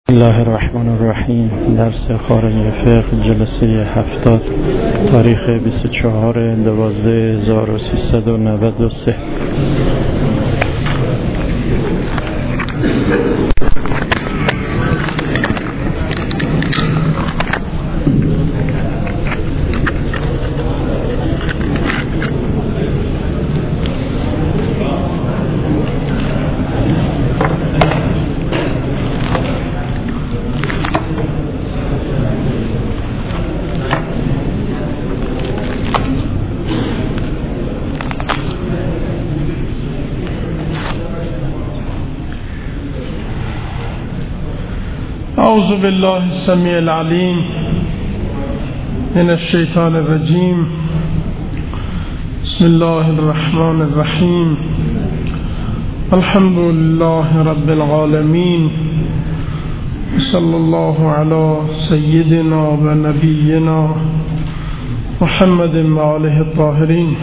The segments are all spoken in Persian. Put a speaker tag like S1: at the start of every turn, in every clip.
S1: بسم الله الرحمن الرحیم. درس خارج فقه جلسه 70 تاریخ 24/12/1393.
S2: اعوذ بالله السمیع العلیم من الشیطان الرجیم. بسم الله الرحمن الرحیم. الحمد لله رب العالمین. صلی الله علی سیدنا و نبینا محمد و آله الطاهرین.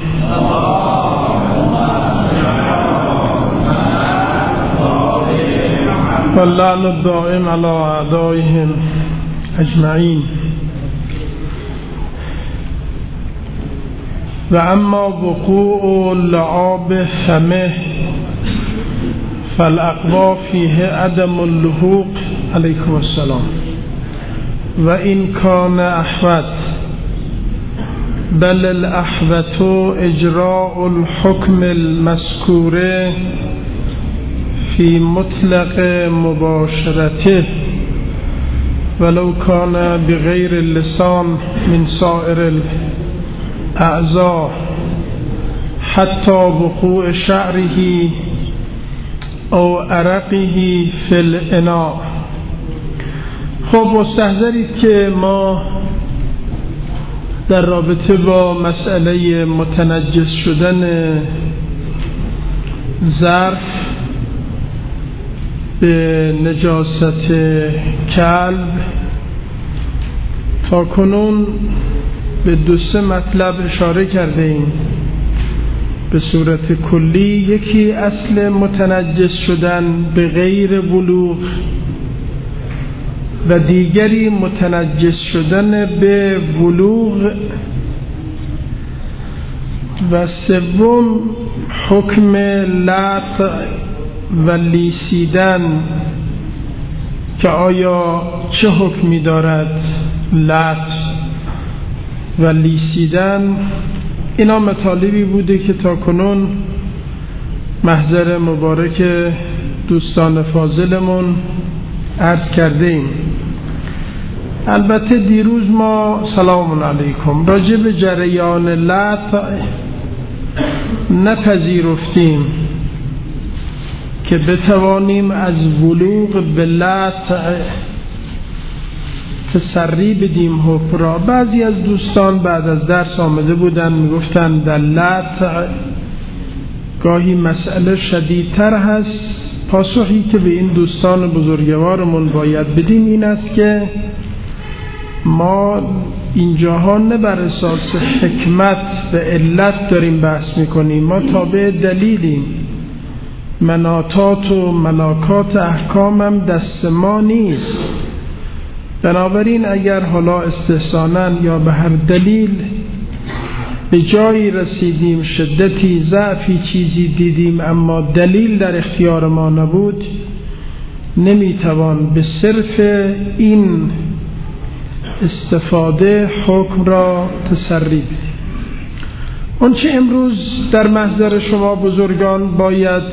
S2: واللعن الدائم على أعدائهم أجمعين. وأما وقوع لعاب فمه فالأقوى فيه عدم اللحوق عليكم السلام، وإن كان أحوت، بل الأحوت إجراء الحكم المذكور في مطلق مباشرته ولو كان بغير اللسان من سائر الأعضاء حتى وقوع شعره أو عرقه في الإناء. خب مستحضرید که ما در رابطه با مسئله متنجس شدن ظرف به نجاست کلب تا کنون به 2 مطلب اشاره کرده ایم به صورت کلی. یکی اصل متنجس شدن به غیر بلوغ و دیگری متنجس شدن به بلوغ و سوم حکم لطع و لیسیدن که آیا چه حکمی دارد لطع و لیسیدن. اینا مطالبی بوده که تا کنون محضر مبارک دوستان فاضلمون عرض کرده ایم. البته دیروز ما سلام علیکم راجع به جریان لطع نپذیرفتیم که بتوانیم از بلوغ به لطع تسری بدیم حکم را. بعضی از دوستان بعد از درس آمده بودن میگفتن در لطع گاهی مسئله شدیدتر هست. پاسخی که به این دوستان بزرگوارمون باید بدیم این است که ما اینجاها نه بر اساس حکمت و علت داریم بحث میکنیم، ما تابع دلیلیم. مناطات و ملاکات احکام هم دست ما نیست. بنابراین اگر حالا استحسانا یا به هر دلیل به جایی رسیدیم، شدتی ضعفی چیزی دیدیم اما دلیل در اختیار ما نبود، نمیتوان به صرف این استفاده حکم را تسری بدیم. اون چه امروز در محضر شما بزرگان باید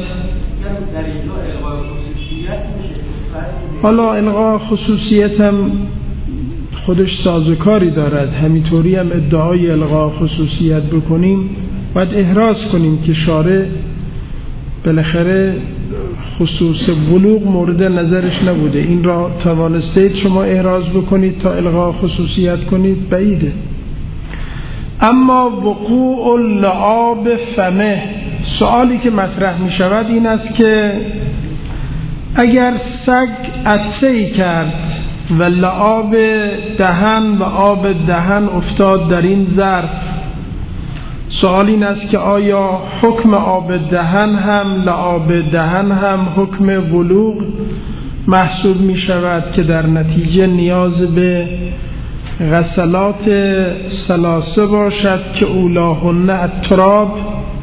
S2: حالا الغا خصوصیت هم خودش سازوکاری دارد، همینطوری هم ادعای الغا خصوصیت بکنیم باید احراز کنیم که شارع بالاخره خصوص بلوغ مورد نظرش نبوده. این را توانستید شما احراز بکنید تا الغا خصوصیت کنید؟ بعیده. اما وقوع لعاب فمه، سوالی که مطرح می شود این است که اگر سگ عطسه‌ای کرد و لعاب دهن و آب دهن افتاد در این ظرف، سوال این است که آیا حکم آب دهن هم لعاب دهن هم حکم بلوغ محسوب می شود که در نتیجه نیاز به غسلات ثلاثه باشد که اولاهن التراب،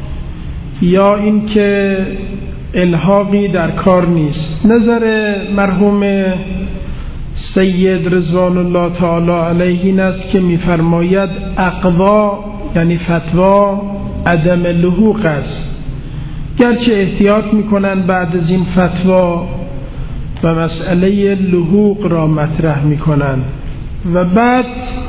S2: یا اینکه الحاقی در کار نیست. نظر مرحوم سید رضوان الله تعالی علیه این است که می‌فرماید اقوا یعنی فتوا عدم لحوق است، گرچه احتیاط می‌کنند بعد از این فتوا و مسئله لحوق را مطرح می‌کنند و بعد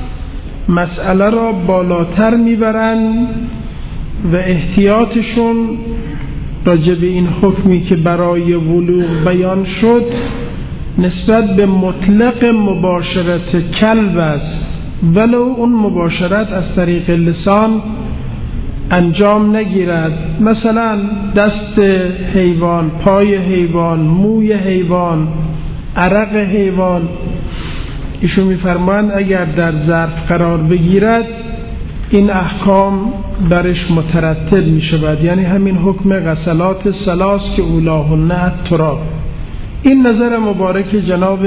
S2: مسئله را بالاتر میبرند و احتیاطشون راجع به این حکمی که برای بلوغ بیان شد نسبت به مطلق مباشرت کلب است، ولو اون مباشرت از طریق لسان انجام نگیرد، مثلا دست حیوان، پای حیوان، موی حیوان، عرق حیوان. ایشون می‌فرمایند اگر در ظرف قرار بگیرد این احکام برش مترتب می‌شود، یعنی همین حکم غسلات ثلاث که اولاهن التراب. این نظر مبارک جناب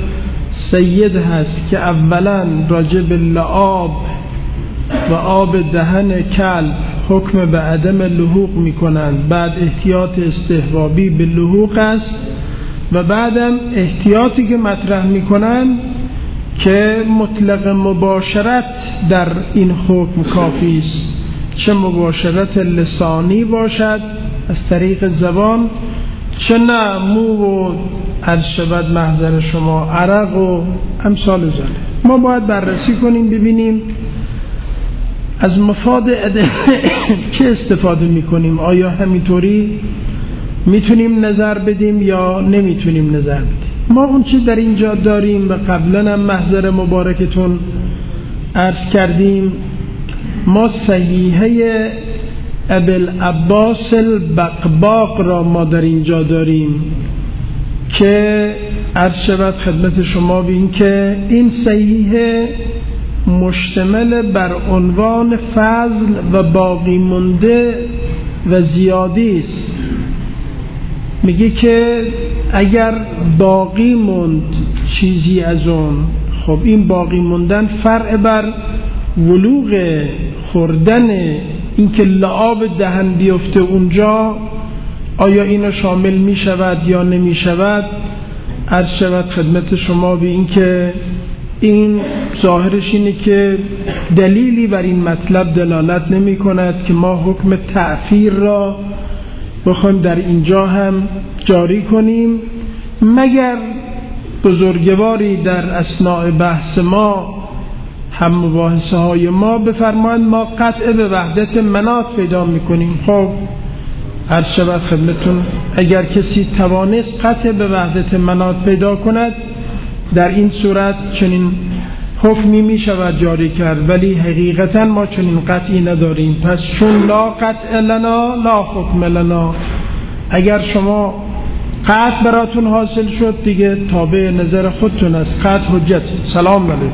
S2: سید هست که اولا راجع به لعاب و آب دهن کلب حکم به عدم لحوق می‌کنند، بعد احتیاط استحبابی به لحوق است و بعدم احتیاطی که مطرح می‌کنند که مطلق مباشرت در این حکم کافی است، چه مباشرت لسانی باشد از طریق زبان، چه نه مو و عرشبت محضر شما عرق و امثال ذلك. ما باید بررسی کنیم ببینیم از مفاد چه استفاده میکنیم، آیا همینطوری میتونیم نظر بدیم یا نمیتونیم نظر بدیم. ما اون چی در اینجا داریم و قبلا هم محضر مبارکتون عرض کردیم، ما صحیحه ابوالعباس البقباق را ما در اینجا داریم که عرض شود خدمت شما بین که این صحیحه مشتمل بر عنوان فضل و باقی مونده و زیادی است. میگه که اگر باقی موند چیزی از اون، خب این باقی موندن فرع بر ولوغ خوردن، این که لعاب دهن بیفته اونجا آیا اینو شامل می شود یا نمی شود. عرض شود خدمت شما به این که این ظاهرش اینه که دلیلی بر این مطلب دلالت نمی کند که ما حکم تعفیر را بخوایم در اینجا هم جاری کنیم، مگر بزرگواری در اثناء بحث ما هم مباحثه های ما بفرمایند ما قطع به وحدت مناط پیدا میکنیم. خب عرض شود خدمتون اگر کسی توانست قطع به وحدت مناط پیدا کند در این صورت چنین حکمی می شود جاری کرد، ولی حقیقتا ما چنین قطعی نداریم. پس چون لا قطع لنا لا حکم لنا، اگر شما قطع براتون حاصل شد دیگه تابع نظر خودتون است، قطع حجت. سلام علیکم.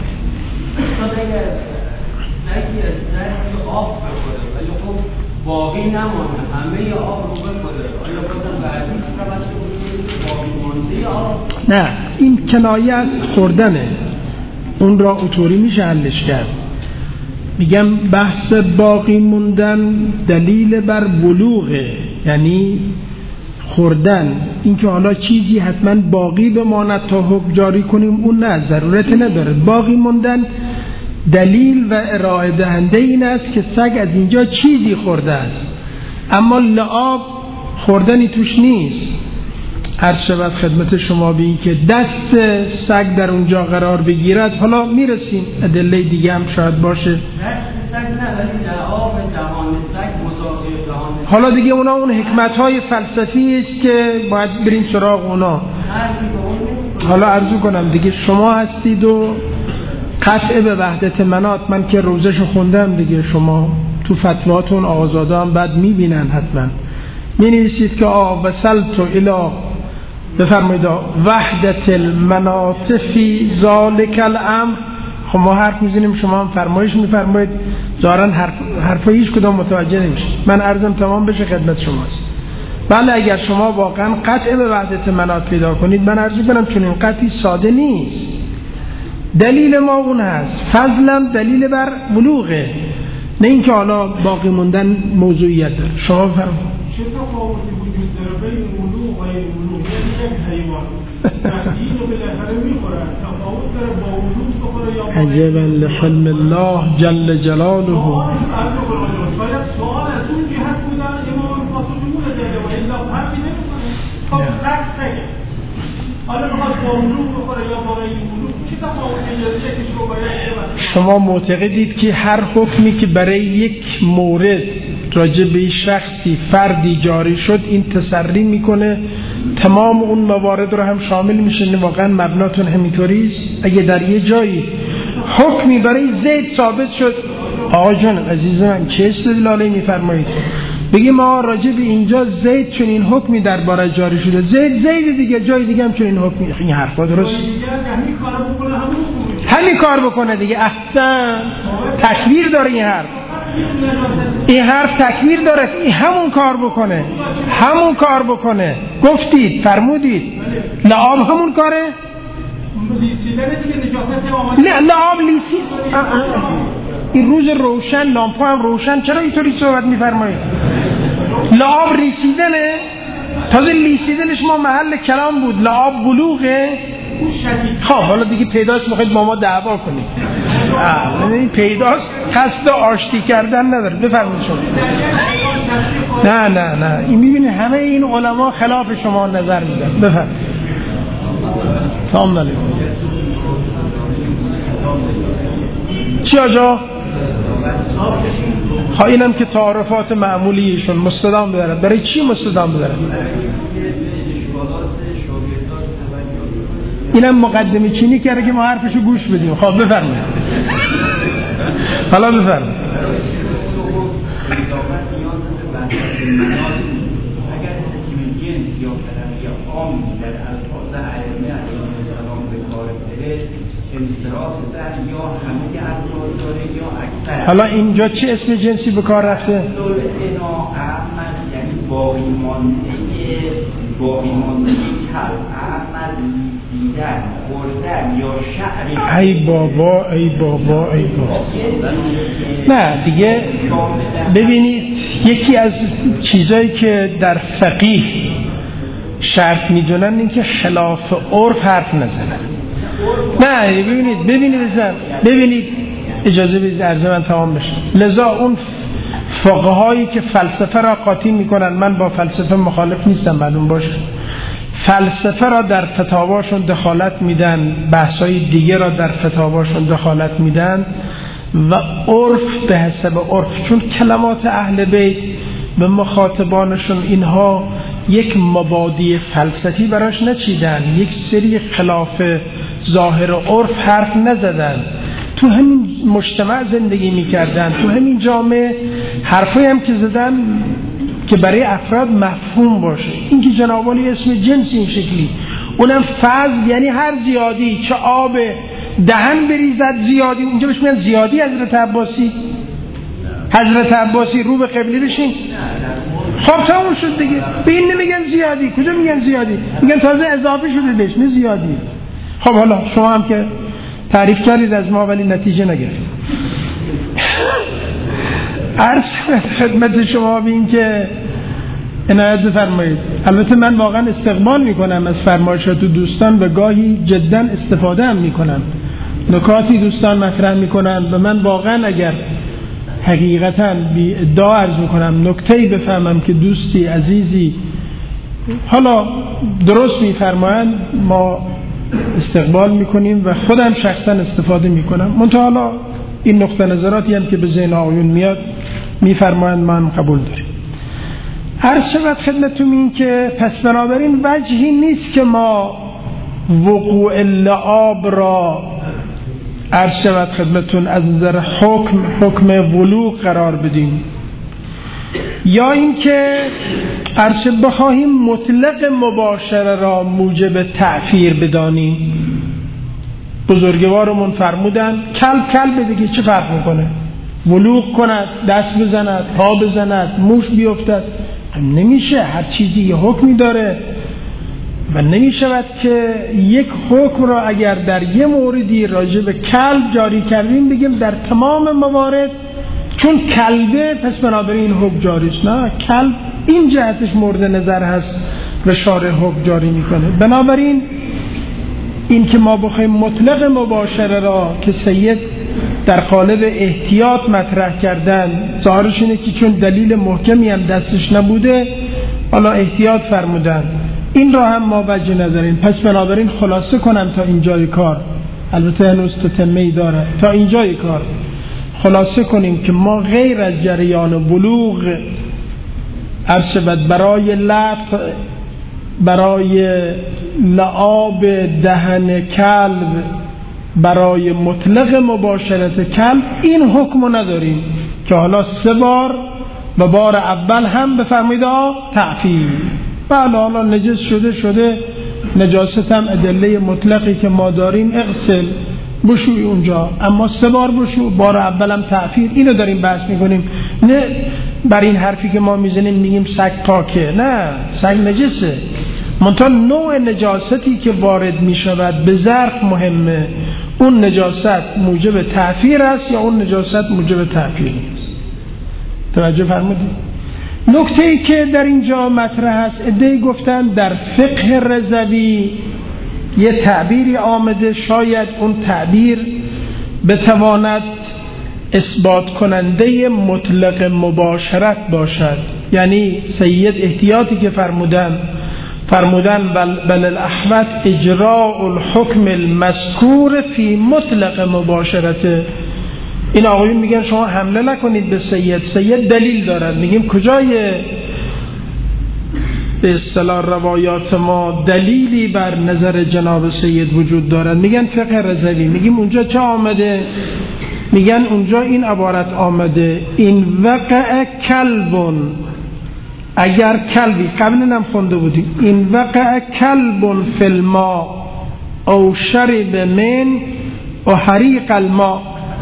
S3: باقی نمونه همه آب رو بکنه، آیا بازم بعدی باقی مونده آب؟
S2: نه، این کنایه از خوردنه، اون را اوتوری میشه حلش کرد. میگم بحث باقی موندن دلیل بر بلوغه، یعنی خوردن، اینکه حالا چیزی حتما باقی بماند تا حکم جاری کنیم اون نه، ضرورت نداره. باقی موندن دلیل و ارائه دهنده این است که سگ از اینجا چیزی خورده است، اما لعاب خوردنی توش نیست. عرض شود خدمت شما به این که دست سگ در اونجا قرار بگیرد، حالا میرسیم ادله دیگه هم شاید باشه.
S3: دست سگ نه، ولی لعاب دهان سگ مضاعف دهان.
S2: حالا دیگه اونا اون حکمت‌های فلسفی است که باید بریم سراغ اونا. حالا عرضو کنم دیگه شما هستید و قطع به وحدت مناط، من که روزشو خوندم دیگه، شما تو فتواتون آزاده هم بعد میبینن حتما مینویسید که وصلت الی بفرمایید وحدت المناط فی ذالک الامر. خب ما حرف میزنیم شما هم فرمایش میفرمایید، ظاهرا حرفای هیچ کدام متوجه نمیشه. من عرضم تمام بشه خدمت شماست. بله اگر شما واقعا قطع به وحدت منات پیدا کنید، من عرض می‌کنم چون این قطعی ساده نیست. دلیل ما اون هست، فضلم دلیل بر بلوغه، نه اینکه حالا باقی موندن موضوعیت داره. شما بفرمایید.
S4: چه تفاوتی وجود داره بین بلوغ و غیر بلوغ؟ یعنی یک حیوان تهدید رو بالاخره میخوره، تفاوت داره با بلوغ بخوره یا با
S2: عجبا لحلم الله جل جلاله.
S4: شاید سوال از اون جهت بودن امام فاطمی داده و الا فرقی نمیکنه. خب عکس نگه حالا میخواد با بلوغ بخوره یا با غیر بلوغ، چه تفاوتی یکیش رو باید
S2: شما معتقدید که هر حکمی که برای یک مورد راجع به شخصی فردی جاری شد این تسری میکنه تمام اون موارد رو هم شامل میشه؟ واقعا مبناتون همینطوریست؟ اگه در یه جایی حکمی برای زید ثابت شد، آقا جان عزیز من چه استدلالی میفرمایید؟ بگی ما راجع به اینجا زید چون این حکمی درباره جاری شده، زید دیگه جای دیگه هم چون این حکمی، این حرفا درست همین کار بکنه دیگه. احسن، تکبیر داره این حرف تکبیر داره، این همون کار بکنه. گفتید، فرمودید لعاب همون کاره؟ نه لعاب لیسی این روز روشن، لامپا هم روشن، چرا اینطوری صحبت میفرمایید؟ لعاب ریسیدنه، تازه لیسیدنش ما محل کلام بود. لعاب بلوغه. خب حالا دیگه پیداست، میخواید با ما دعوا کنید؟ این پیداست، قصد آشتی کردن نداره. بفرمایید شما. نه این میبینید همه این علما خلاف شما نظر میدن. بفرمایید. سلام علیکم. چی آجا؟ اینم که تعارفات معمولیشون مستدام بدارد. برای چی مستدام بدارد؟ اینم مقدمه چینی کرده که ما حرفشو گوش بدیم. خب بفرمایید. حالا بفرمایید.
S3: اگر حکم جنس یا کلمه عام در الفاظ ائمه علیهم السلام به کار بره، انصراف در یا همه الفاظ داره یا اکثر.
S2: حالا اینجا چه اسم جنسی به کار رفته؟
S3: یعنی باقی مانده کل احمد لیسیدن خوردن یا شعر.
S2: ای بابا نه دیگه. ببینید یکی از چیزایی که در فقیه شرط میدونن این که خلاف عرف حرف نزنن. نه ببینید اجازه بدید عرض من تمام بشه. لذا اون فقهایی که فلسفه را قاطی میکنن، من با فلسفه مخالف نیستم معلوم باشه، فلسفه را در فتاواشون دخالت میدن، بحثای دیگه را در فتاواشون دخالت میدن و عرف به حسب عرف، چون کلمات اهل بیت به مخاطبانشون اینها یک مبادی فلسفی براش نچیدن، یک سری خلاف ظاهر عرف حرف نزدن، تو همین مجتمع زندگی میکردن، تو همین جامعه حرفایی هم که زدن که برای افراد مفهوم باشه. این که جناب علی اسم جنسی این شکلی، اونم فضل یعنی هر زیادی، چه آب دهن بریزد زیادی، اونجا بهش میگن زیادی. حضرت عباسی رو به قبله بشین. خب تموم شد دیگه. به این نمیگن زیادی، کجا میگن زیادی؟ میگن تازه اضافه شده بهش، نه زیادی. خب حالا شما هم که تعریف کردید از ما ولی نتیجه نگرفتید. عرض خدمت شما بین که عنایت بفرمایید. البته من واقعا استقبال میکنم از فرمایشات دوستان و گاهی جدا استفاده هم میکنم، نکاتی دوستان مطرح میکنن و من واقعا اگر حقیقتا بی ادعا عرض میکنم نکته‌ای بفهمم که دوستی عزیزی حالا درست میفرمایند، ما استقبال میکنیم و خودم شخصا استفاده میکنم. منتها حالا این نقطه نظراتی هم که به ذهن آقایون میاد میفرمایند من قبول داریم. عرض شود خدمتتون این که پس بنابراین وجهی نیست که ما وقوع لعاب را عرض شود خدمتتون از نظر حکم ولوغ قرار بدیم، یا اینکه عرض بخواهیم مطلق مباشره را موجب تعفیر بدانیم. بزرگوارمون فرمودن کلب دیگه چه فرق میکنه؟ ولوغ کند، دست بزند، پا بزند، موش بیفتد، نمیشه، هر چیزی یه حکمی داره و نمیشود که یک حکم را اگر در یه موردی راجع به کلب جاری کردیم بگیم در تمام موارد چون کلبه پس بنابراین این حکم جاری است. نه، کلب این جهتش مورد نظر هست و شارع حکم جاری میکنه. بنابراین این که ما بخوایم مطلق مباشره را که سید در قالب احتیاط مطرح کردن، ظاهرش اینه که چون دلیل محکمی هم دستش نبوده حالا احتیاط فرمودن، این را هم ما وجه نداریم. پس بنابراین خلاصه کنم تا اینجای کار، البته هنوز تتمه‌ای داره، تا اینجای کار خلاصه کنیم که ما غیر از جریان بلوغ ارشبت برای لطف، برای لعاب دهن کلب، برای مطلق مباشرت کلب این حکم نداریم که حالا 3 بار و بار اول هم بفرمایید تعفیر. بله حالا نجس شده نجاست هم ادله مطلقی که ما داریم اغسل بشوی اونجا، اما 3 بار بشو، بار اول هم تعفیر. اینو داریم بحث میکنیم، نه بر این حرفی که ما میزنیم میگیم سگ پاکه. نه، سگ نجسه، منتها نوع نجاستی که وارد میشود به ظرف مهمه. اون نجاست موجب تعفیر است یا اون نجاست موجب تعفیر نیست. توجه فرمودید؟ نکته‌ای که در اینجا مطرح است، عده‌ای گفتن در فقه رضوی یه تعبیری آمده، شاید اون تعبیر بتواند اثبات کننده مطلق مباشرت باشد. یعنی سید احتیاطی که فرمودن بل الاحوط اجراء الحکم المذکور فی مطلق مباشرته. این آقایون میگن شما حمله نکنید به سید دلیل دارد. میگیم کجای به اصطلاح روایات ما دلیلی بر نظر جناب سید وجود دارد؟ میگن فقه رضوی. میگیم اونجا چه آمده؟ میگن اونجا این عبارت آمده این وقع کلبون، اگر کلبی، قبلا هم خونده بودیم، این وقع کلبون فی الماء او شرب من و حریق الماء.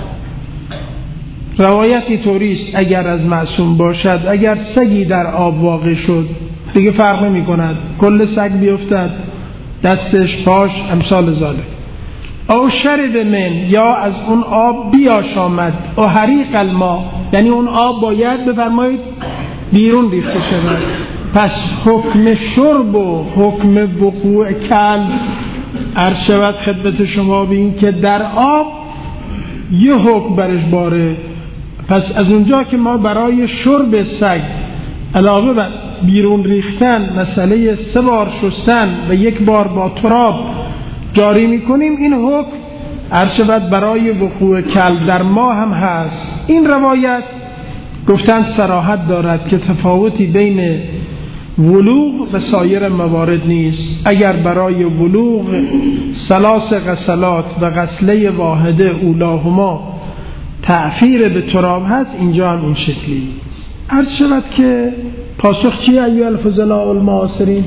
S2: روایتی طوریست اگر از معصوم باشد، اگر سگی در آب واقع شد دیگه فرق نمی کند، کل سگ بیفتد، دستش، پاش، امثال ذالک. او شرب من، یا از اون آب بیاشامد، و حریق الماء، یعنی اون آب باید بفرمایید بیرون ریخته شود. پس حکم شرب و حکم وقوع کلب عرض شود خدمت شما به این که در آب یه حکم برش باره. پس از اونجا که ما برای شرب سگ علاوه بر بیرون ریختن مسئله 3 بار شستن و 1 بار با تراب جاری میکنیم، این حکم عرض شود برای وقوع کلب در ما هم هست. این روایت گفتن صراحت دارد که تفاوتی بین ولوغ و سایر موارد نیست. اگر برای ولوغ 3 غسلات و غسله واحده اولاهما تعفیر به تراب هست، اینجا هم این شکلی است. عرض شود که پاسخ چیه ایها الفضلاء المعاصرین؟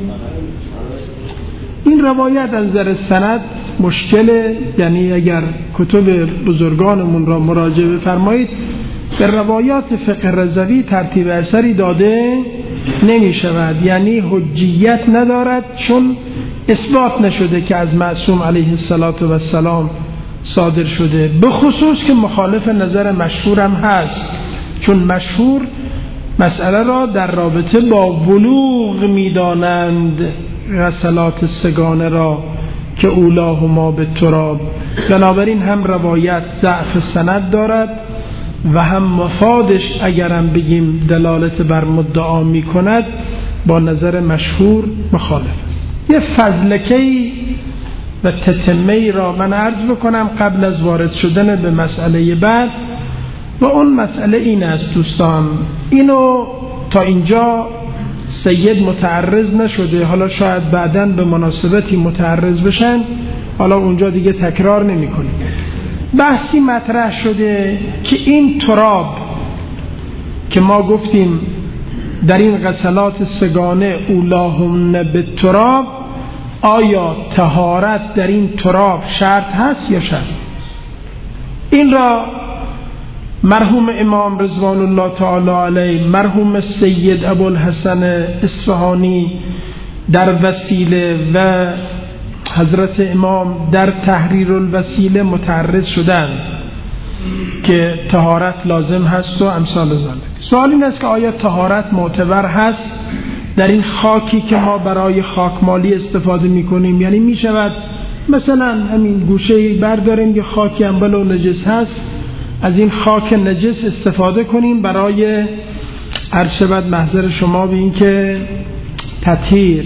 S2: این روایت از نظر سند مشکله، یعنی اگر کتب بزرگانمون را مراجعه بفرمایید به روایات فقه رضوی ترتیب اثری داده نمی شود، یعنی حجیت ندارد چون اثبات نشده که از معصوم علیه السلام صادر شده، به خصوص که مخالف نظر مشهورم هست، چون مشهور مسئله را در رابطه با بلوغ می‌دانند، غسلات سگانه را که اولاهما به تراب. بنابراین هم روایت ضعف سند دارد و هم مفادش اگرم بگیم دلالت بر مدعا می کند با نظر مشهور مخالف است. یه فضلکی و تتمه‌ای را من عرض بکنم قبل از وارد شدن به مسئله بعد، و اون مسئله این است دوستان، اینو تا اینجا سید متعرض نشده، حالا شاید بعداً به مناسبتی متعرض بشن، حالا اونجا دیگه تکرار نمی کنیم. بحثی مطرح شده که این تراب که ما گفتیم در این غسلات سگانه اولاهن به تراب، آیا طهارت در این تراب شرط هست یا شرط؟ این را مرحوم امام رضوان الله تعالی علیه، مرحوم سید ابوالحسن اصفهانی در وسیله و حضرت امام در تحریر الوسیله متعرض شدند که طهارت لازم هست و امثال ذلک. سوال این است که آیا طهارت معتبر هست در این خاکی که ما برای خاکمالی استفاده میکنیم؟ یعنی میشود مثلا همین گوشه برداریم که خاکی انبل و نجس هست، از این خاک نجس استفاده کنیم برای ارشبت محضر شما به این که تطهیر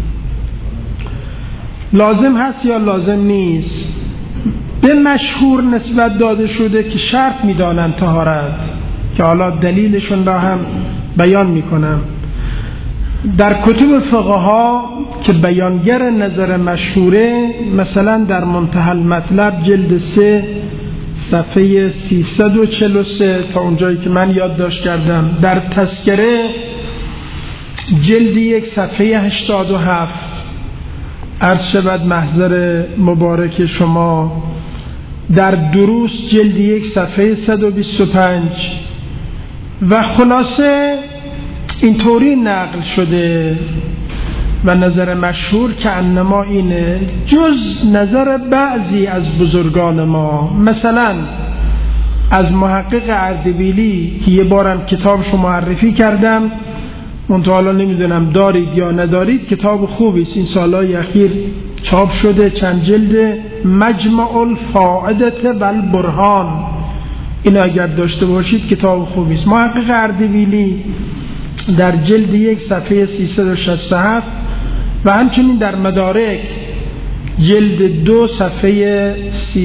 S2: لازم هست یا لازم نیست؟ به مشهور نسبت داده شده که شرط میدانن طهارت، که حالا دلیلشون را هم بیان میکنم. در کتب فقها که بیانگر نظر مشهوره، مثلا در منتهى المطلب جلد 3 صفحه 343 تا اونجایی که من یادداشت کردم، در تذکره جلد 1 صفحه 87 عرض شود محضر مبارک شما، در دروس جلد 1 صفحه 125 و خلاصه اینطوری نقل شده و نظر مشهور که انما اینه، جز نظر بعضی از بزرگان ما، مثلا از محقق اردبیلی که یه بارم کتابشو معرفی کردم، منتها حالا نمیدونم دارید یا ندارید، کتاب خوبی است، این سالهای اخیر چاپ شده، چند جلد، مجمع الفائدة والبرهان، این اگر داشته باشید کتاب خوبی است. محقق اردبیلی در جلد 1 صفحه 367 و همچنین در مدارک جلد 2 صفحه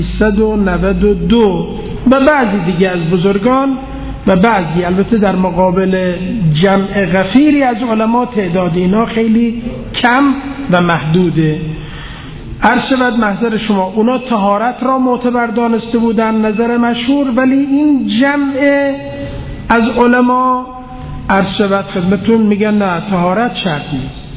S2: 392 و بعضی دیگه از بزرگان و بعضی البته در مقابل جمع غفیری از علما تعداد اینا خیلی کم و محدوده. عرض شود محضر شما اونا طهارت را معتبر دانسته بودن نظر مشهور، ولی این جمع از علما عرض شود خدمتون میگن نه طهارت شرط نیست.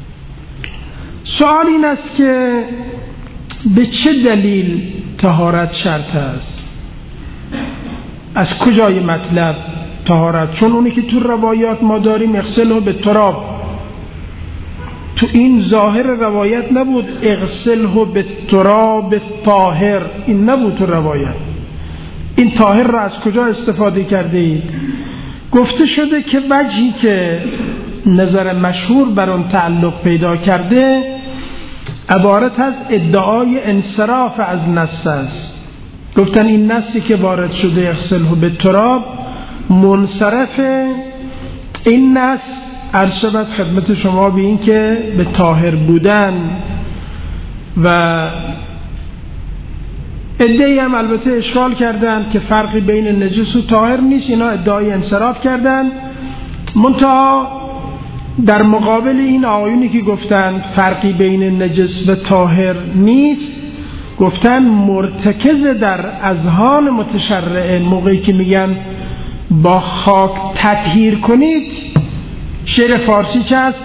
S2: سوال این است که به چه دلیل طهارت شرط است؟ از کجای مطلب طهارت؟ چون اونی که تو روایات ما داریم اغسله به تراب، تو این ظاهر روایت نبود اغسله به تراب طاهر، این نبود تو روایت. این طاهر را از کجا استفاده کرده اید؟ گفته شده که وجهی که نظر مشهور بر اون تعلق پیدا کرده عبارت از ادعای انصراف از نص است. گفتن این نصی که وارد شده اغسله به تراب منصرف این نص عرض شود خدمت شما به این که به طاهر بودن، و ادعی هم البته اشکال کردن که فرقی بین نجس و طاهر نیست، اینا ادعای انصراف کردن. منتها در مقابل این آیونی که گفتن فرقی بین نجس و طاهر نیست، گفتن مرتکز در اذهان متشرعه موقعی که میگن با خاک تطهیر کنید، شعر فارسی چه است؟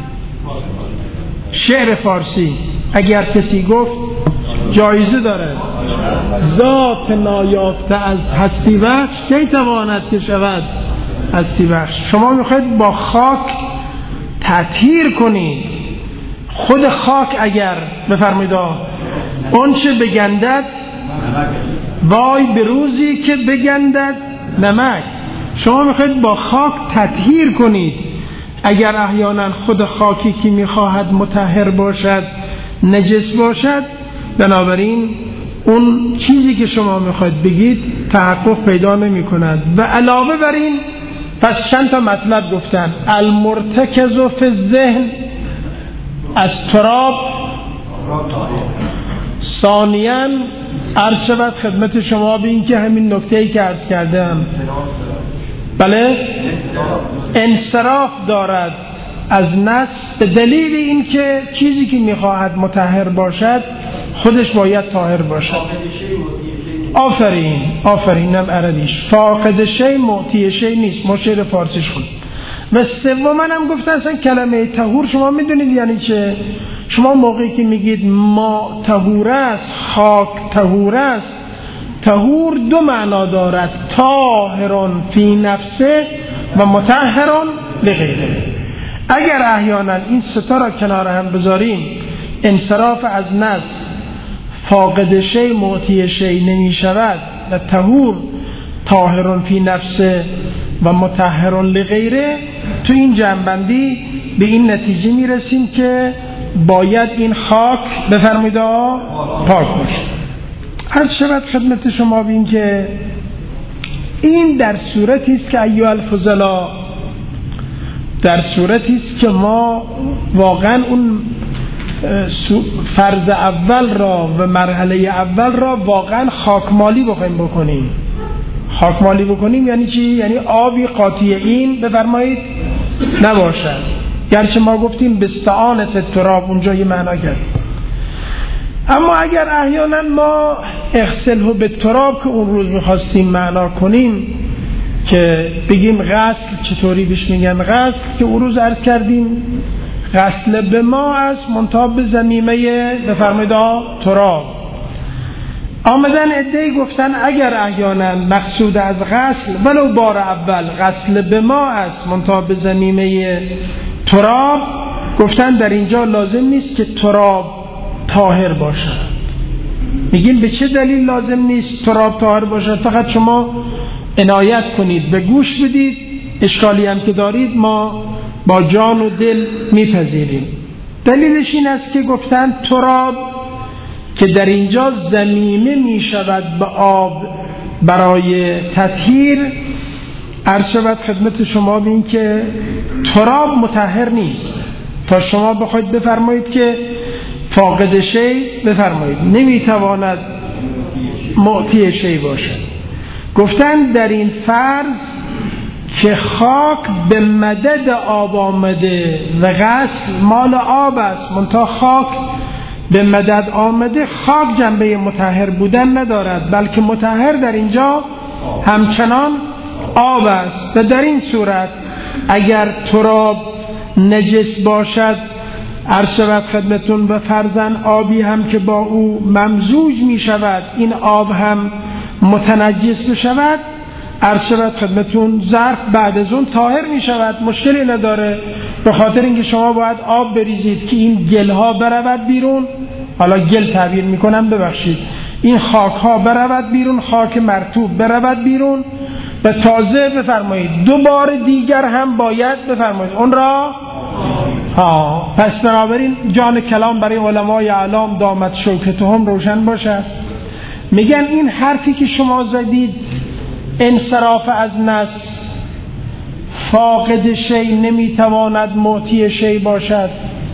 S2: شعر فارسی اگر کسی گفت جایزه داره، ذات نایافته از هستی بخش کی تواند که شود هستی بخش. شما میخواید با خاک تطهیر کنید، خود خاک اگر بفرمایید اون چه بگندد وای به روزی که بگندد نمک، شما میخواید با خاک تطهیر کنید. اگر احیانا خود خاکی که میخواهد مطهر باشد نجس باشد، بنابراین اون چیزی که شما میخواید بگید تحقق پیدا نمی کند. و علاوه بر این پس چند تا مطلب گفتن: المرتکز فی الذهن از تراب، ثانیاً عرض شود خدمت شما به این که همین نکته‌ای که عرض کردم بله انصراف دارد از نص، به دلیل این که چیزی که میخواهد مطهر باشد خودش باید طاهر باشد. آفرینم عربیش فاقد شی معطی شی نیست، ما شعر فارسیش خود. و سوماً هم گفتن اصلا کلمه طهور شما میدونید یعنی چه؟ شما موقعی که میگید ما طهور است، خاک طهور است، طهور دو معنا دارد، طاهر فی نفسه و مطهر لغیره. اگر احیانا این ستا را کنار هم بذاریم، انصراف از نفس، فاقد شی معطی شی نمی شود و طهور طاهر فی نفسه و مطهر لغیره، تو این جنبندی به این نتیجه می رسیم که باید این خاک بفرمایید پاک باشه. عرض شود خدمت شما بین که این در صورتی است که ایها الفضلا، در صورتی است که ما واقعا اون فرض اول را و مرحله اول را واقعا خاکمالی بکنیم. خاکمالی بکنیم یعنی چی؟ یعنی آبی قاطی این بفرمایید نباشد. گرچه ما گفتیم بستعانت تراب، اونجا یه معنا کرد. اما اگر احیانا ما اغسله به تراب که اون روز میخواستیم معنا کنیم، که بگیم غسل، چطوری بهش میگن غسل، که اون روز عرض کردیم غسل به ما از منتاب زمیمه بفرمایید تراب. آمدن عده‌ای گفتن اگر احیانا مقصود از غسل ولو بار اول غسل به ما است منتاب زمیمه تراب، گفتن در اینجا لازم نیست که تراب طاهر باشد. میگیم به چه دلیل لازم نیست تراب طاهر باشد؟ فقط شما عنایت کنید، به گوش بدید، اشکالی هم که دارید ما با جان و دل میپذیریم. دلیلش این است که گفتن تراب که در اینجا ضمیمه می شود به آب برای تطهیر، عرض شود خدمت شما بین که تراب مطهر نیست. تا شما بخواید بفرمایید که فاقد شی بفرمایید، نمیتواند معطی شی باشد. گفتن در این فرض که خاک به مدد آب آمده و غسل مال آب است، منتها خاک به مدد آمده، خاک جنبه مطهر بودن ندارد، بلکه مطهر در اینجا همچنان آب است. و در این صورت اگر تراب نجس باشد، عرض شود خدمتون، و فرضاً آبی هم که با او ممزوج می شود این آب هم متنجس بشود، عرض شود خدمتون ظرف بعد از اون طاهر می شود، مشکلی نداره. به خاطر اینکه شما باید آب بریزید که این گل ها برود بیرون، حالا گل تعبیر می کنم ببخشید، این خاک ها برود بیرون، خاک مرطوب برود بیرون، و تازه بفرمایید دوبار دیگر هم باید بفرمایید اون را پس بنابراین جان کلام برای علمای اعلام دامت شوکتهم روشن باشد. میگن این حرفی که شما زدید انصراف از نفس، فاقد شی نمیتواند معطی شی باشد،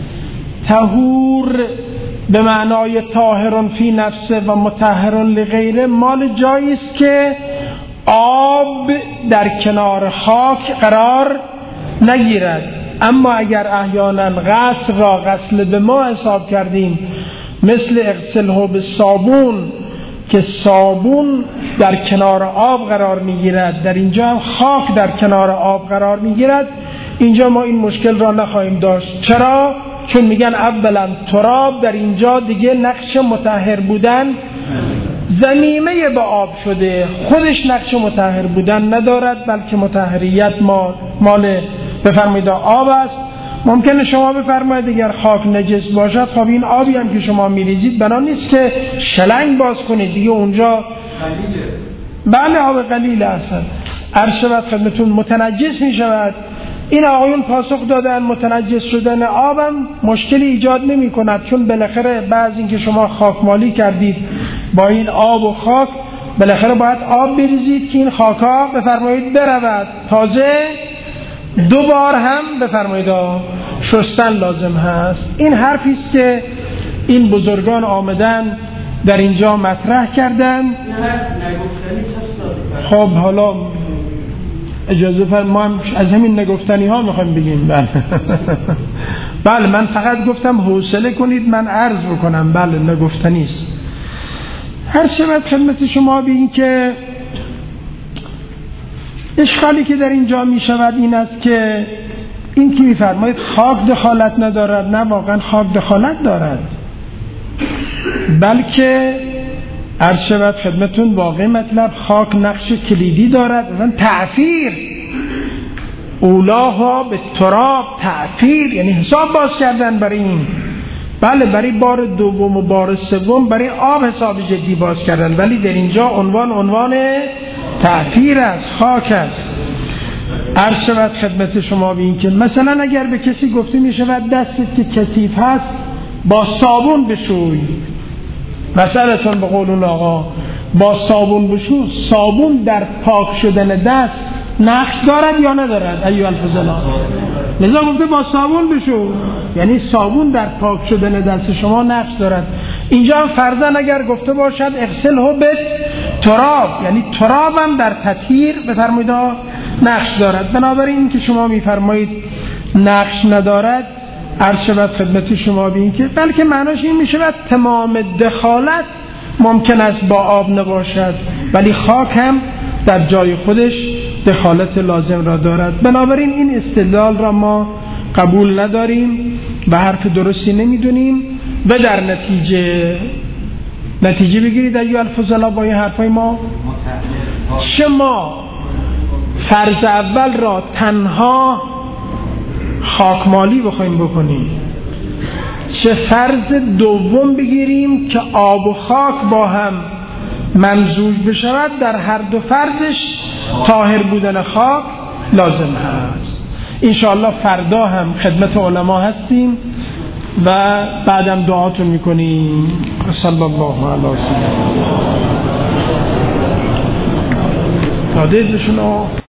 S2: طهور به معنای طاهر فی نفسه و مطهر لغیره، مال جایی است که آب در کنار خاک قرار نگیرد. اما اگر احیانا غسل را غسل به ما حساب کردیم، مثل اغسله به صابون که صابون در کنار آب قرار میگیرد، در اینجا هم خاک در کنار آب قرار میگیرد، اینجا ما این مشکل را نخواهیم داشت. چرا؟ چون میگن اولا تراب در اینجا دیگه نقش مطهر بودن، ضمیمه به آب شده، خودش نقش مطهر بودن ندارد، بلکه مطهریت مال بفرمایید آب است. ممکنه شما بفرمایید اگر خاک نجس باشد، خب این آبی هم که شما میریزید بنا نیست که شلنگ باز کنید دیگه اونجا بله آب قلیل هستن، عرض شود خدمتون متنجس می شود. این آقایون پاسخ دادن متنجس شدن آبم مشکلی ایجاد نمی کند، چون بالاخره بعد اینکه شما خاکمالی کردید با این آب و خاک، بالاخره باید آب بریزید که این خاکا بفرمایید برود، تازه دوبار هم بفرمایید شستن لازم هست. این حرفی است که این بزرگان آمدن در اینجا مطرح کردن. خب حالا اجازه فرمایید ما هم از همین نگفتنی ها میخوایم بگیم. بله بله من فقط گفتم حوصله کنید من عرض بکنم، بله نگفتنی است. هر شود خدمت شما بگیم که اشکالی که در اینجا می شود این است که این که می فرمایید خاک دخالت ندارد، نه واقعا خاک دخالت دارد، بلکه عرض شود خدمتون واقع مطلب خاک نقش کلیدی دارد. مثلا تعفیر، اولاها به تراب، تعفیر یعنی حساب باز کردن برای این. بله برای بار دوم و بار سوم برای آب حساب جدی باز کردن، ولی در اینجا عنوان تعفیر است، خاک است. عرض شود خدمت شما به این که مثلا اگر به کسی گفته می شود دستت که کثیف هست با صابون بشوی، مثلتون به قول اون آقا با صابون بشو، صابون در پاک شدن دست نقش دارد یا ندارد ایها الفضلا؟ لذا گفته با صابون بشو، یعنی صابون در پاک شدن دست شما نقش دارد. اینجا هم فرضاً اگر گفته باشد اغسله بالتراب، یعنی تراب هم در تطهیر بفرمایید نقش دارد. بنابراین که شما میفرمایید نقش ندارد، عرض شود خدمت شما به این که بلکه معناش این میشود تمام دخالت ممکن است با آب نباشد، ولی خاک هم در جای خودش دخالت لازم را دارد. بنابراین این استدلال را ما قبول نداریم و حرف درستی نمیدونیم و در نتیجه بگیرید ایها الفضلا با این حرفای ما. شما فرض اول را تنها خاکمالی بخوایم بکنیم، چه فرض دوم بگیریم که آب و خاک با هم ممزوج بشود، در هر دو فرضش طاهر بودن خاک لازم هست. انشاءالله فردا هم خدمت علما هستیم و بعدم دعاتون میکنیم. صلی الله علیه وسلم.